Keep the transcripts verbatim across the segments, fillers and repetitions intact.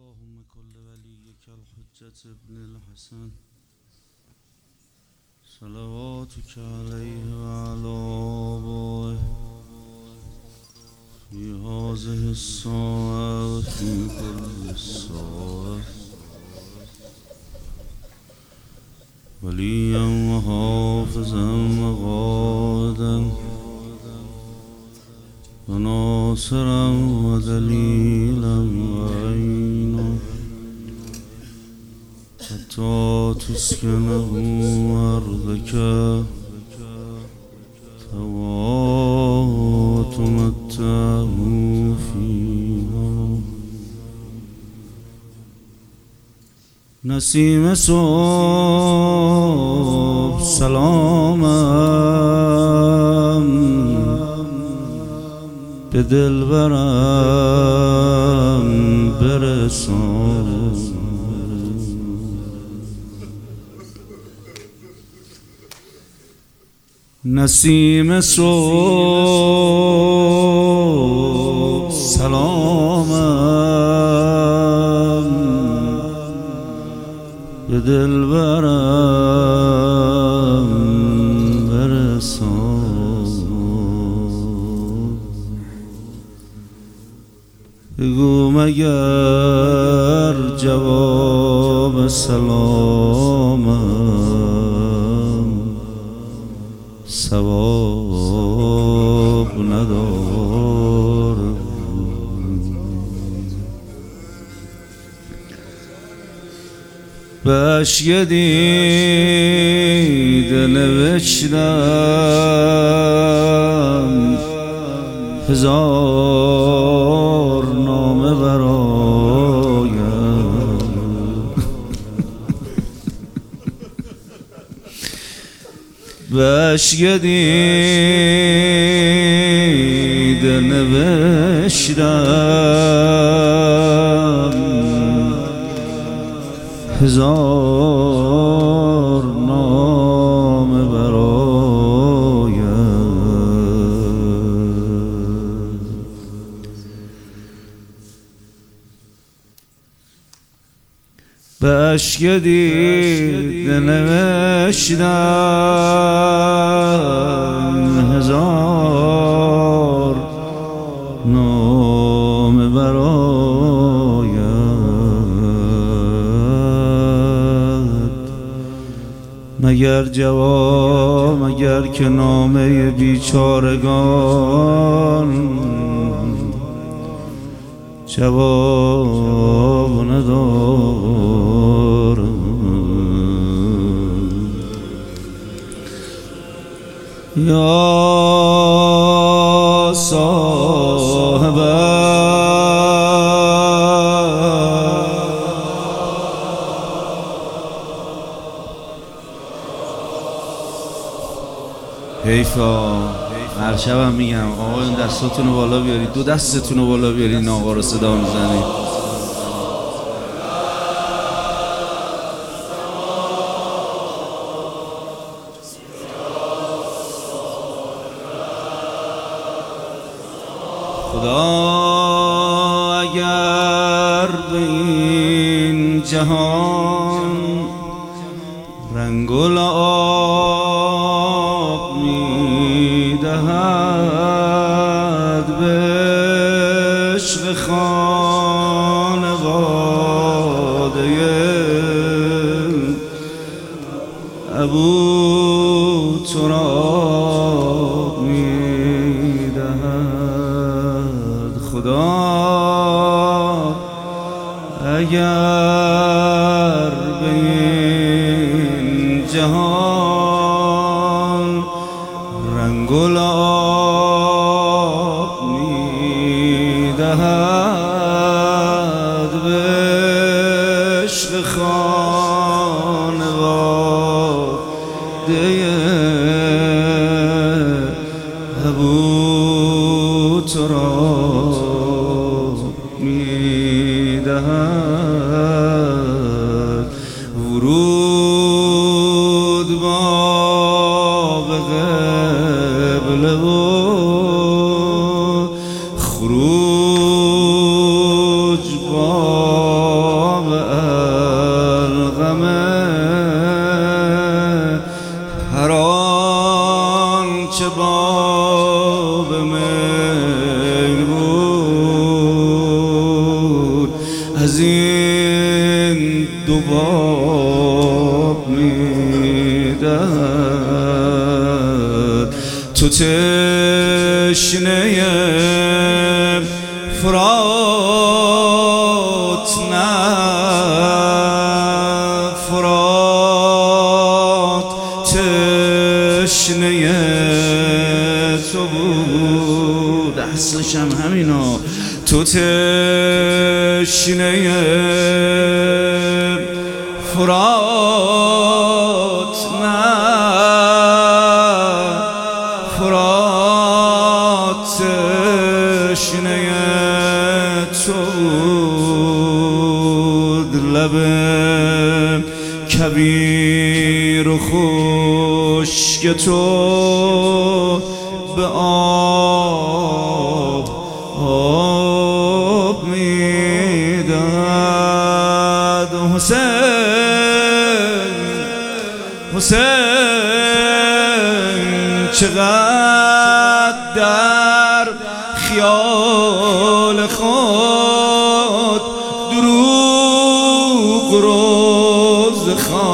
اللهم كل وليك الحجة ابن الحسن صلواتك عليه وعلى آبائه في هذه الساعة وفي كل الساعة وليا وحافظا وقائدا وناصرا ودليلا وعينا حتى تسكنه أرضك وتمتعه فيها. نسیم صبح سلامم به دلبرم برسان. نسیم صبح سلامم به دلبرم برسان. بگو مگر جواب سلامم ثواب ندارم. به اشک دیده نوشتم هزار نامه برایم. به اشک دیده نوشتم هزار نامه برایم. به اشک دیده نوشتم هزار نامه برایم. مگر جواب مگر که نامه بیچارگان جواب ندارم. یا صاحب حیفا هر شبم میگم آقا این دستاتون رو بالا بیارید، دو دستتون رو بالا بیارید، این آقا رو صدا میزنید. خدا اگر به این جهان رنگ و لعاب میدهد به عشق خانواده ابو تراب میدهد. خدا اگر به این جهان رنگ و لعاب میدهد به عشق خانواده ابو تراب میدهد. ورود باب قبله و خروج باب باب میل بود، از این دو باب میدهد. تو تشنه فرات نه فرات تشنه تو بود، اصلش هم همینا. تو تشنه فرات نه فرات تشنه تو بود. لب کبیر و خشک تو به آب آب میداد. حسین حسین چقدر در خیال خود دروغ روز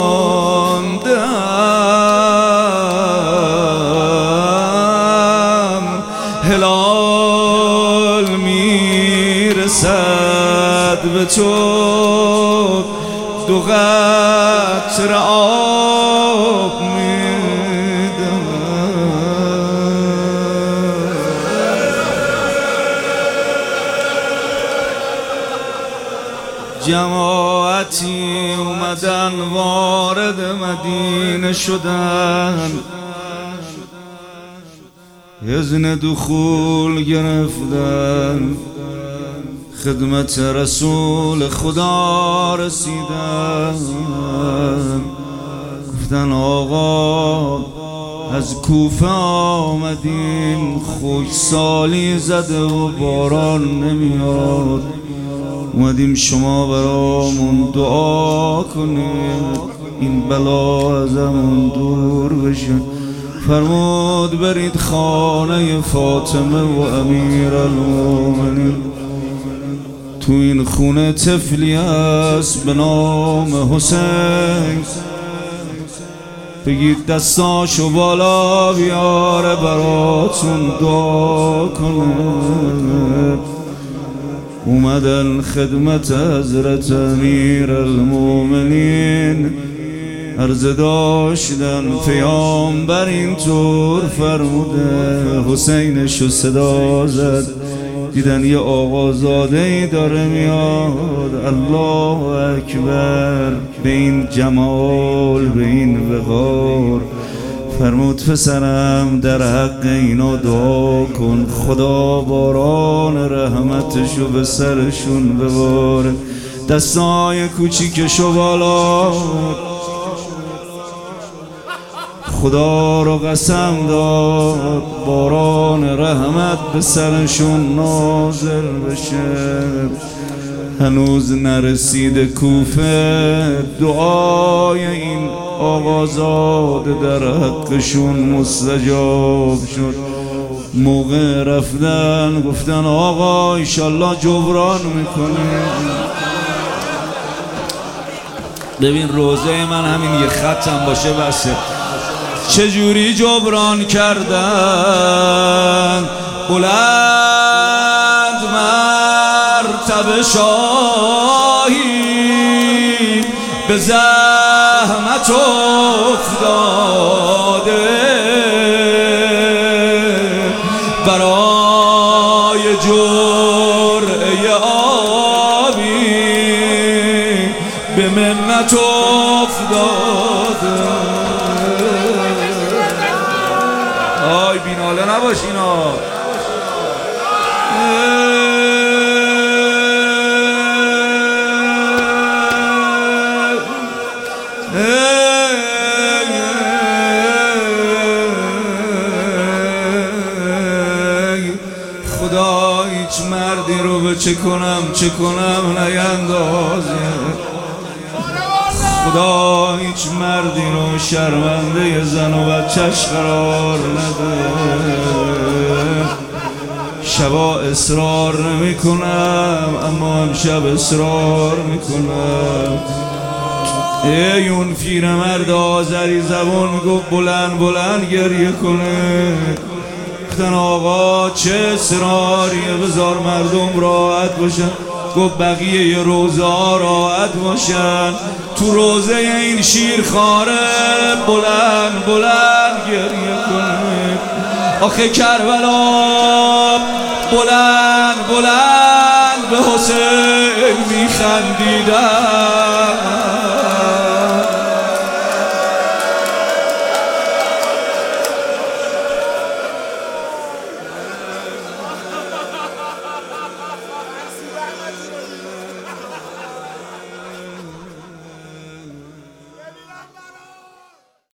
خواندم، هلال میرسد به تو دو قطره آب میدم. جماعتی اومدن وارد مدینه شدن، اذن دخول گرفتن، خدمت رسول خدا رسیدن. گفتن آقا از کوفه آمدیم، خشکسالی زده و باران نمیاد، اومدیم شما برامون دعا کنید این بلا ازمون دور بشه. فرمود برید خانه فاطمه و امیرالمومنین، تو این خونه طفلی هست به نام حسین، بگید دستاشو بالا بیاره براتون دعا کنه. اومدن خدمت حضرت امیرالمومنین، عرض داشتن پیامبر اینطور فرموده. حسینشو صدا زد، دیدن یه آقازاده‌ای داره میاد. الله اکبر، به این جمال به این وقار فرمود پسرم در حق اینا دعا کن، خدا باران رحمتشو به سرشون بباره. دستای کوچیکشو بالا، خدا رو قسم داد باران رحمت به سرشون نازل بشه. هنوز نرسیده کوفه، دعای این آقازاده در حقشون مستجاب شد. موقع رفتن گفتن آقا ایشالله جبران میکنه. ببین روزه من همین یه خطم باشه بسه. چجوری جبران کردن بلند مرتبه شاهی، به زحمت افتاده برای جرعه آبی، به منت افتاده. آی بیناله نباش اینا. خدا هیچ مردی رو به چه کنم چه کنم نیندازه. خدا هیچ مردی رو شرمنده زن و بچه‌ش قرار نده. شبا اصرار نمی کنم اما امشب اصرار میکنم. ای اون پیرمرد آذری زبون میگفت بلند بلند گریه کنه. گفتن آقا چه اصراریه، بذار مردم راحت باشن. گفت بقیه ی روزه ها راحت باشن، تو روزه این شیرخواره بلند بلند گریه کنه. آخه کربلا بلند بلند به حسین میخندیدن.